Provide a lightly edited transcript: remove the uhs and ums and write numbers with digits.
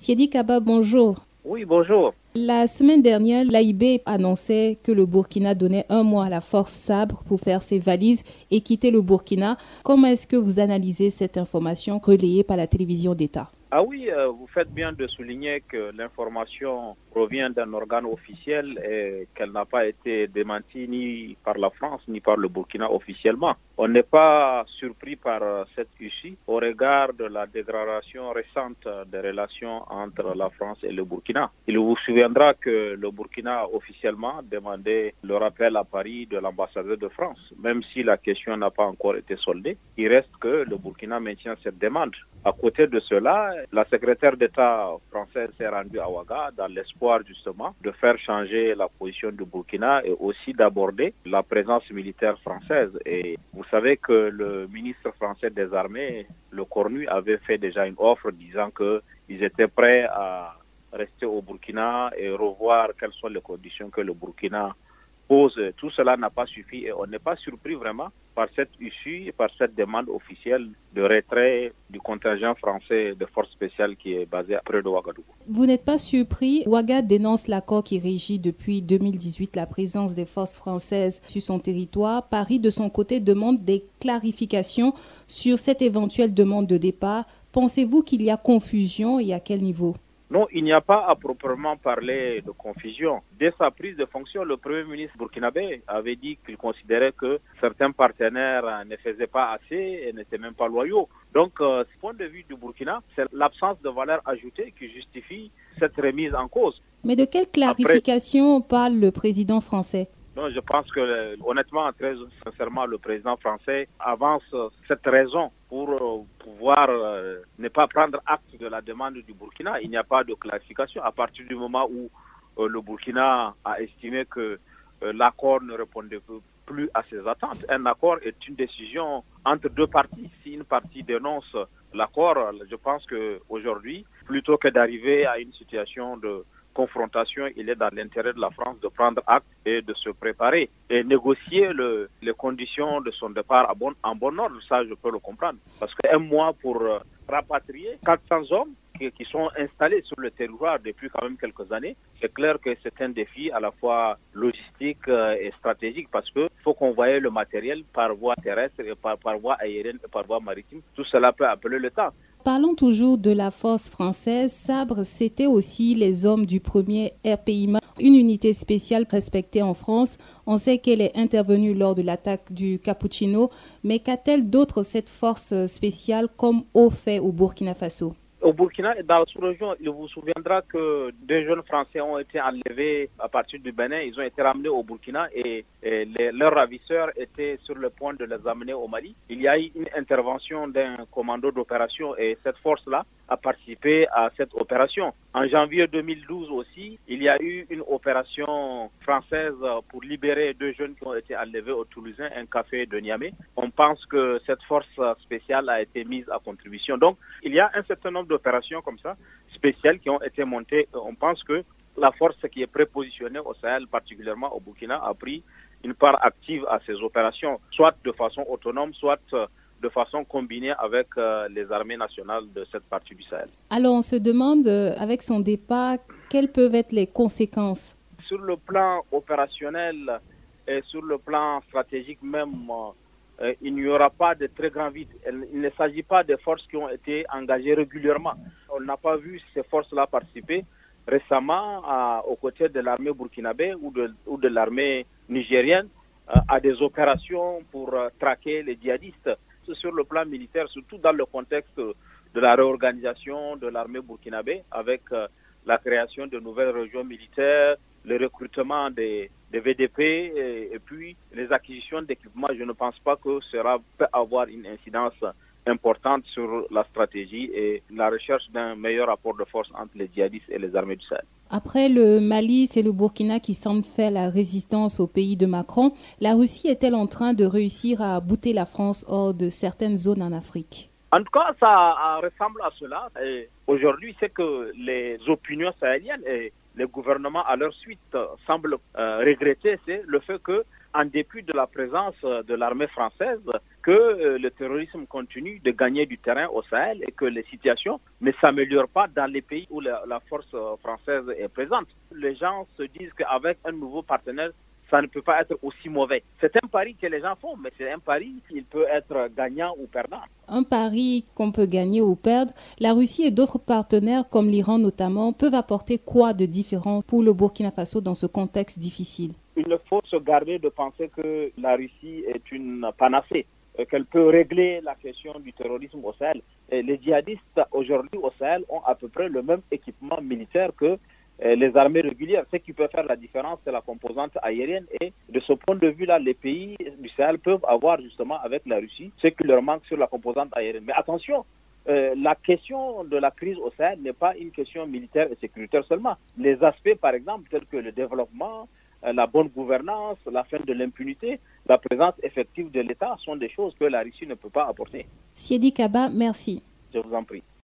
Siedi Kaba, bonjour. Oui, bonjour. La semaine dernière, l'AIB annonçait que le Burkina donnait 1 mois à la force Sabre pour faire ses valises et quitter le Burkina. Comment est-ce que vous analysez cette information relayée par la télévision d'État? Ah oui, vous faites bien de souligner que l'information provient d'un organe officiel et qu'elle n'a pas été démentie ni par la France ni par le Burkina officiellement. On n'est pas surpris par cette issue au regard de la dégradation récente des relations entre la France et le Burkina. Il vous souviendra que le Burkina officiellement demandait le rappel à Paris de l'ambassadeur de France. Même si la question n'a pas encore été soldée, il reste que le Burkina maintient cette demande. À côté de cela, la secrétaire d'État française s'est rendue à Ouaga dans l'espoir justement de faire changer la position du Burkina et aussi d'aborder la présence militaire française. Et vous savez que le ministre français des Armées, le Cornu, avait fait déjà une offre disant qu'ils étaient prêts à rester au Burkina et revoir quelles sont les conditions que le Burkina pose. Tout cela n'a pas suffi et on n'est pas surpris vraiment par cette issue, par cette demande officielle de retrait du contingent français de forces spéciales qui est basé près de Ouagadougou. Vous n'êtes pas surpris? Ouaga dénonce l'accord qui régit depuis 2018 la présence des forces françaises sur son territoire. Paris, de son côté, demande des clarifications sur cette éventuelle demande de départ. Pensez-vous qu'il y a confusion et à quel niveau? Non, il n'y a pas à proprement parler de confusion. Dès sa prise de fonction, le Premier ministre burkinabé avait dit qu'il considérait que certains partenaires ne faisaient pas assez et n'étaient même pas loyaux. Donc, ce point de vue du Burkina, c'est l'absence de valeur ajoutée qui justifie cette remise en cause. Mais de quelle clarification parle le président français? Non, je pense que, honnêtement, très sincèrement, le président français avance cette raison pour pouvoir ne pas prendre acte de la demande du Burkina. Il n'y a pas de clarification à partir du moment où le Burkina a estimé que l'accord ne répondait plus à ses attentes. Un accord est une décision entre deux parties. Si une partie dénonce l'accord, je pense qu'aujourd'hui, plutôt que d'arriver à une situation de confrontation, il est dans l'intérêt de la France de prendre acte et de se préparer et négocier les conditions de son départ en bon ordre. Ça, je peux le comprendre. Parce qu'un mois pour rapatrier 400 hommes qui sont installés sur le territoire depuis quand même quelques années, c'est clair que c'est un défi à la fois logistique et stratégique parce qu'il faut convoyer le matériel par voie terrestre, et par voie aérienne et par voie maritime. Tout cela peut appeler le temps. Parlons toujours de la force française. Sabre, c'était aussi les hommes du premier RPIMA, une unité spéciale respectée en France. On sait qu'elle est intervenue lors de l'attaque du Cappuccino, mais qu'a-t-elle d'autre cette force spéciale comme au fait au Burkina Faso? Au Burkina et dans la sous-région, il vous souviendra que 2 jeunes Français ont été enlevés à partir du Bénin. Ils ont été ramenés au Burkina et leurs ravisseurs étaient sur le point de les amener au Mali. Il y a eu une intervention d'un commando d'opération et cette force-là a participé à cette opération. En janvier 2012 aussi, il y a eu une opération française pour libérer 2 jeunes qui ont été enlevés au Toulousain, un café de Niamey. On pense que cette force spéciale a été mise à contribution. Donc, il y a un certain nombre d'opérations comme ça, spéciales, qui ont été montées. On pense que la force qui est prépositionnée au Sahel, particulièrement au Burkina, a pris une part active à ces opérations, soit de façon autonome, soit de façon combinée avec les armées nationales de cette partie du Sahel. Alors on se demande, avec son départ, quelles peuvent être les conséquences? Sur le plan opérationnel et sur le plan stratégique même, il n'y aura pas de très grand vide. Il ne s'agit pas de forces qui ont été engagées régulièrement. On n'a pas vu ces forces-là participer récemment aux côtés de l'armée burkinabé ou de l'armée nigérienne à des opérations pour traquer les djihadistes. Sur le plan militaire, surtout dans le contexte de la réorganisation de l'armée burkinabé avec la création de nouvelles régions militaires, le recrutement des VDP et puis les acquisitions d'équipements, je ne pense pas que cela peut avoir une incidence importante sur la stratégie et la recherche d'un meilleur rapport de force entre les djihadistes et les armées du Sahel. Après le Mali, c'est le Burkina qui semble faire la résistance au pays de Macron. La Russie est-elle en train de réussir à bouter la France hors de certaines zones en Afrique? En tout cas, ça ressemble à cela. Et aujourd'hui, c'est que les opinions sahéliennes et les gouvernements à leur suite semblent regretter, c'est le fait que en dépit de la présence de l'armée française, que le terrorisme continue de gagner du terrain au Sahel et que les situations ne s'améliorent pas dans les pays où la force française est présente. Les gens se disent qu'avec un nouveau partenaire, ça ne peut pas être aussi mauvais. C'est un pari que les gens font, mais c'est un pari qui peut être gagnant ou perdant. Un pari qu'on peut gagner ou perdre. La Russie et d'autres partenaires, comme l'Iran notamment, peuvent apporter quoi de différent pour le Burkina Faso dans ce contexte difficile? Il faut se garder de penser que la Russie est une panacée, qu'elle peut régler la question du terrorisme au Sahel. Et les djihadistes aujourd'hui au Sahel ont à peu près le même équipement militaire que les armées régulières. Ce qui peut faire la différence, c'est la composante aérienne. Et de ce point de vue-là, les pays du Sahel peuvent avoir justement avec la Russie ce qui leur manque sur la composante aérienne. Mais attention, la question de la crise au Sahel n'est pas une question militaire et sécuritaire seulement. Les aspects, par exemple, tels que le développement, la bonne gouvernance, la fin de l'impunité, la présence effective de l'État sont des choses que la Russie ne peut pas apporter. Siedi Kaba, merci. Je vous en prie.